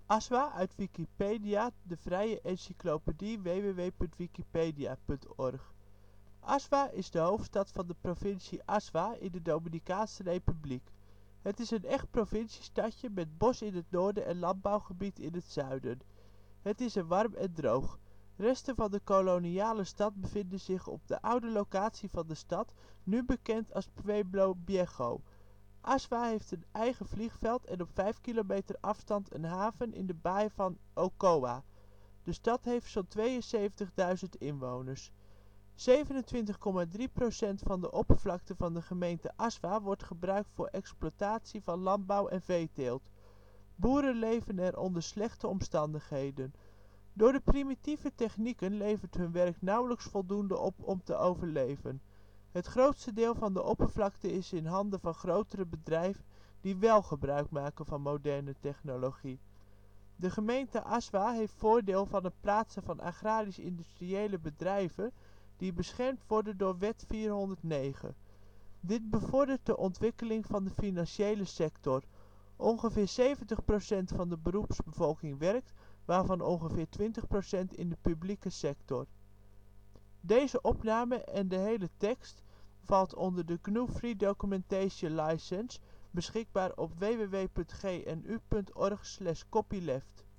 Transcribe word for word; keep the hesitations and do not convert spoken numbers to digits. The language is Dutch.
Azua, uit Wikipedia, de vrije encyclopedie. www punt wikipedia punt org. Azua is de hoofdstad van de provincie Azua in de Dominicaanse Republiek. Het is een echt provinciestadje met bos in het noorden en landbouwgebied in het zuiden. Het is er warm en droog. Resten van de koloniale stad bevinden zich op de oude locatie van de stad, nu bekend als Pueblo Viejo. Azua heeft een eigen vliegveld en op vijf kilometer afstand een haven in de baai van Ocoa. De stad heeft zo 'n tweeënzeventigduizend inwoners. zevenentwintig komma drie procent van de oppervlakte van de gemeente Azua wordt gebruikt voor exploitatie van landbouw en veeteelt. Boeren leven er onder slechte omstandigheden. Door de primitieve technieken levert hun werk nauwelijks voldoende op om te overleven. Het grootste deel van de oppervlakte is in handen van grotere bedrijven die wél gebruik maken van moderne technologie. De gemeente Azua heeft voordeel van het plaatsen van agrarisch-industriële bedrijven die beschermd worden door Wet vierhonderdnegen. Dit bevordert de ontwikkeling van de financiële sector. Ongeveer zeventig procent van de beroepsbevolking werkt, waarvan ongeveer twintig procent in de publieke sector. Deze opname en de hele tekst valt onder de G N U Free Documentation License, beschikbaar op www punt g n u punt org slash copyleft.